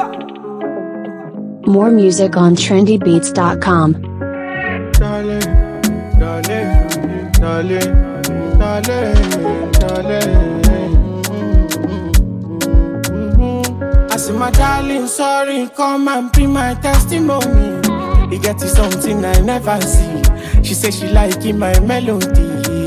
More music on trendybeats.com. Darling, darling, darling, darling, darling. I say my darling, sorry, come and be my testimony. You get to something I never see. She say she like it, my melody.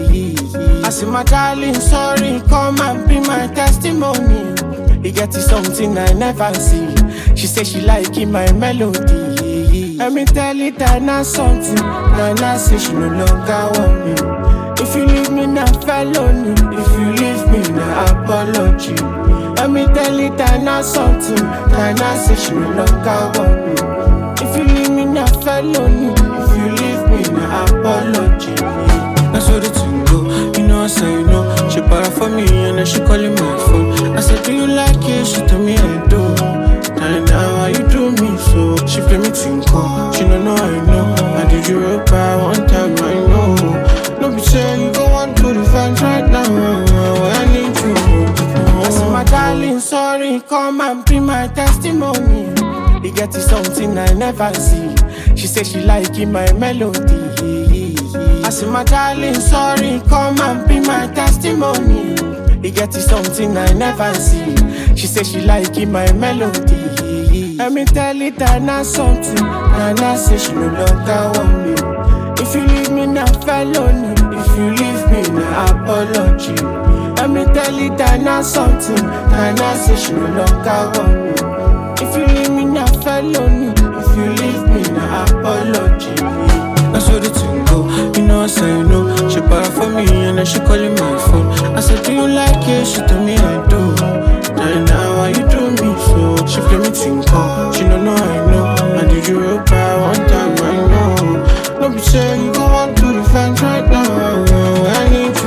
I say my darling, sorry, come and be my testimony. You get to something I never see. She say she like it, my melody. Let me tell it that not something. Now say she no longer want me. If you leave me now felony, if you leave me now apology. Let me tell it that not something. Now say she no longer want me. If you leave me now felony, if you leave me now apology. That's what the thing go. You know I say no. She para for me and then she calling my phone. I said do you like it? She told me I do. And now why you do me so? She play me tinko. She don't know I know. I did you real bad one time I know. No be say you go on to the fans right now. I need you. I say my darling, sorry, come and be my testimony. You get to something I never see. She say she like it, my melody. I say my darling, sorry, come and be my testimony. You get to something I never see. She say she like it, my melody. Let me tell it that not something. Now say she no longer want me. If you leave me now felony, if you leave me now apology. Let me tell it that not something. Now say she no longer want me. If you leave me now felony, if you leave me now apology. That's what the thing go. You know I say no. She para for me and then she calling my phone. I said do you like it? She told me I do. Now why you do me so? She play me tinko. She don't know I know. I did you real bad one time I know. No be say you go on to the fans right now. I need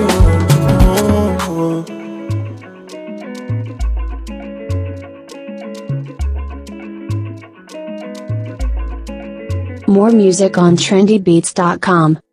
you. More music on trendybeats.com.